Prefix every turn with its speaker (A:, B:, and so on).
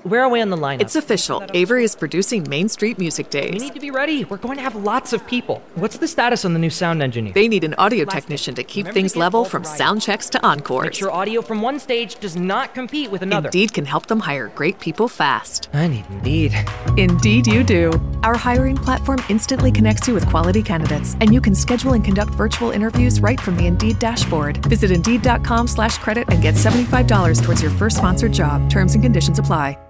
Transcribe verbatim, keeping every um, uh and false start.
A: where are we on the lineup?
B: It's official. Avery is producing Main Street Music Days.
A: We need to be ready. We're going to have lots of people. What's the status on the new sound engineer?
B: They need an audio technician to keep things level from sound checks to encores.
A: Make sure audio from one stage does not compete with another.
B: Indeed can help them hire great people fast.
A: I need Indeed.
B: Indeed you do. Our hiring platform instantly connects you with quality candidates, and you can schedule and conduct virtual interviews right from the Indeed dashboard. Visit Indeed.com slash credit and get seventy-five dollars towards your first sponsored job. Terms and conditions apply.